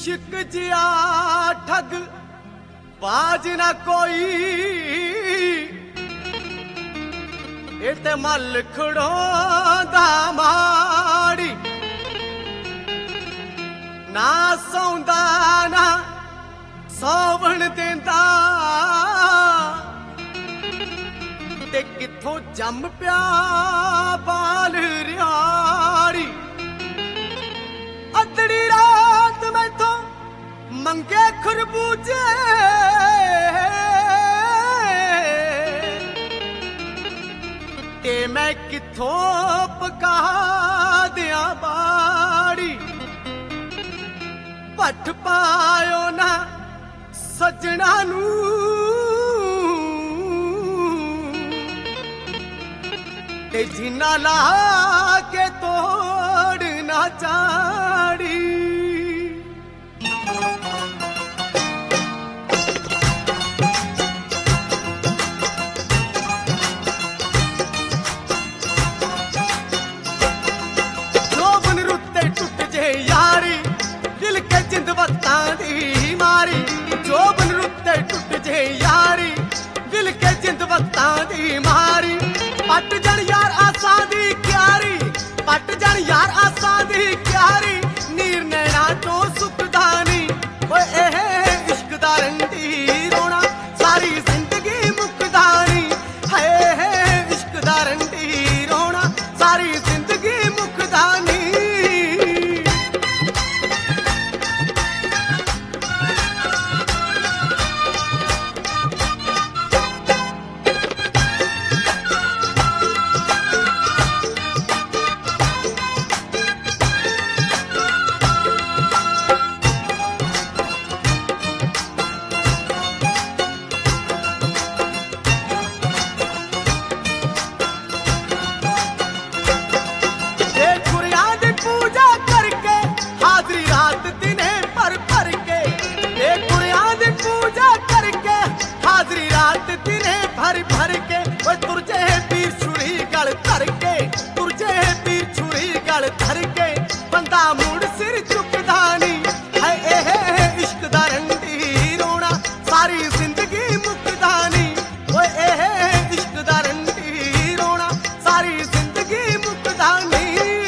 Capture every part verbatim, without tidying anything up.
इश्क जिया ठग बाज ना कोई इत मल खड़ोंदा माड़ी ना सौंदा ना सौवण देंदा ते किथों जम प्या बाल रियाड़ी अदड़ी रात मैथों मंगे खरबूजे ते मैं किथों पका दिया बाड़ी पट पायो ना सजना नू ते जिन्ना ला के तोड़ ना चाड़ी जोबन रुत्ते टुट जे यारी दिल के जिंद वत्तां दी मारी जोबन रुत्ते टुट जे यारी दिल के जिंद वत्तां दी मारी पट जन यार आसा दी क्यारी पट जन यार आसा दी क्यारी नीर नैना तो सुखदानी ओए एह इश्क दा रंडी रोना सारी जिंदगी मुकदानी है इश्क दा रंडी रोना सारी जिंदगी मुकदानी भर भर के ओए तुरजे पीर छुरी गल धर के तुरजे पीर छुरी गल धर के बंदा मुड़ सिर चुकदा नी है एह इश्क दा रंडी रोना सारी जिंदगी मुकदा नी ओए एह इश्क दा रंडी रोना सारी जिंदगी मुकदा नी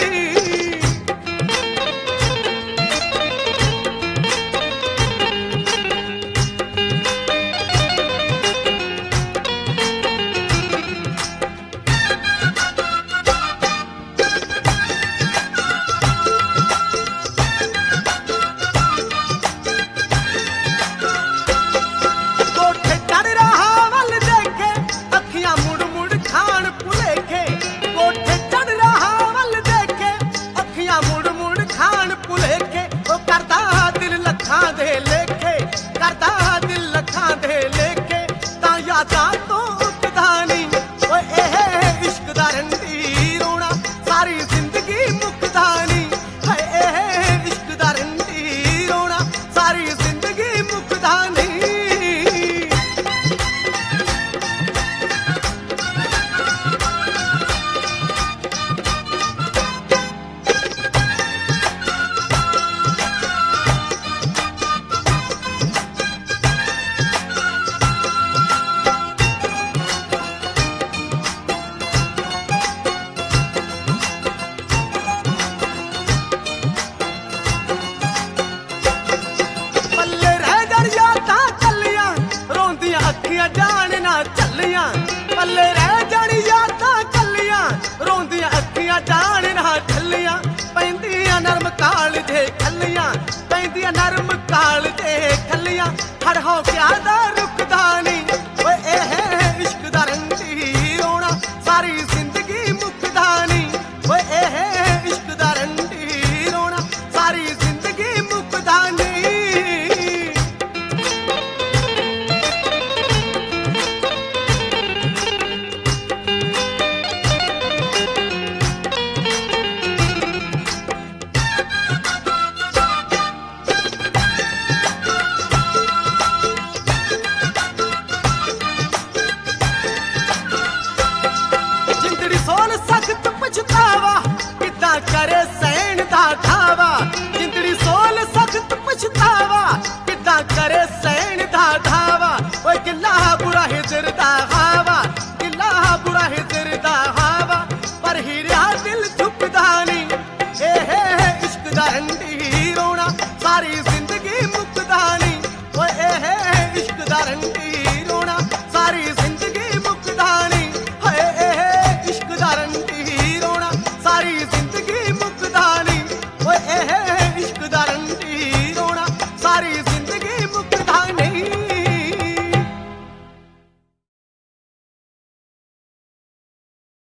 पल्ले रह जानी यादां कल्लियां रोंदियां अखियां जान ना ठल्लियां पैंदियां नरम काल दे खल्लियां पैंदियां नरम काल दे खल्लियां हड़ हो क्या दा रुकदा नी ओए एह इश्क दा रंडी रोना सारी जिंदगी मुकदा नी ओए एह इश्क दा रंडी रोना सारी जिंदगी मुकदा नी ਸੋਚਦਾ ਰੰਡੀ